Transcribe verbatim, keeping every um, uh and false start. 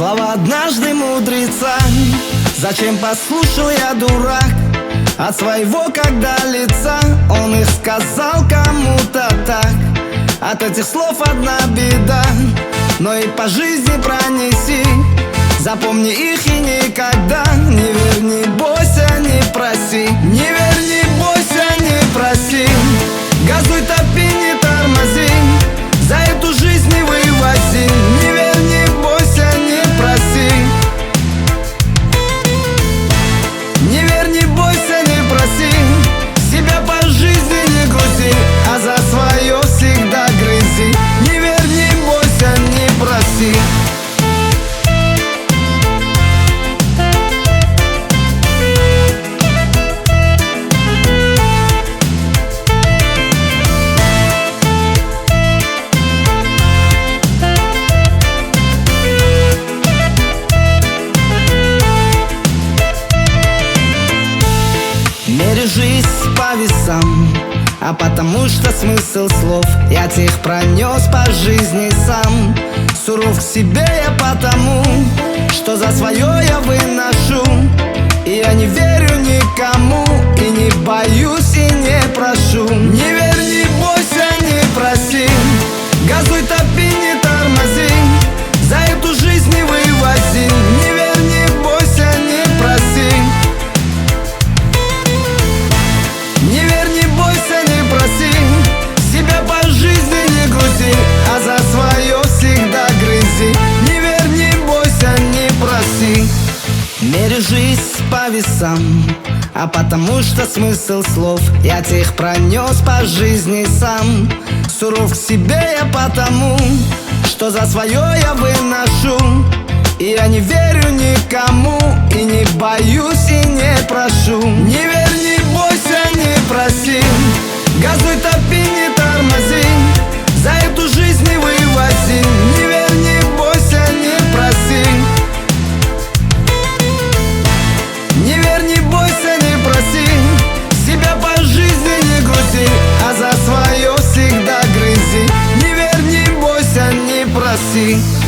Слова однажды мудреца, зачем послушал я, дурак, от своего когда лица? Он их сказал кому-то так. От этих слов одна беда, но и по жизни пронеси. Запомни их и никогда не верь, не бойся, не проси. Не верь, не бойся, не проси. Газуй, топи, не тормози, за эту жизнь не вывози. Не верь, не бойся, не проси. Не верь, не бойся, не проси. Себя по жизни не грузи, а за свое всегда грызи. Не верь, не бойся, не проси. Мерю жизнь по весам, а потому что смысл слов я тех пронес по жизни сам. Суров к себе я потому, что за свое я выношу. И я не верю никому, и не боюсь, и не прошу. Не верь, не бойся, не проси. Газуй, топи, не тормози, за эту жизнь не вывози. Не верь, не бойся, не проси. Не верь, не бойся, не проси. Себя по жизни не грузи, а за свое всегда грызи. Не верь, не бойся, не проси. Мерю жизнь по весам, а потому что смысл слов я тех пронес по жизни сам. Суров к себе я потому, что за свое я выношу. И я не верю никому, и не боюсь, и не прошу. Не верь, не бойся, не проси. Газуй, топи, не тормози, за эту жизнь не вывози. Не верь, не бойся, не проси. Не верь, не бойся, не проси. Себя по жизни не грузи, а за свое всегда грызи. Не верь, не бойся, не проси.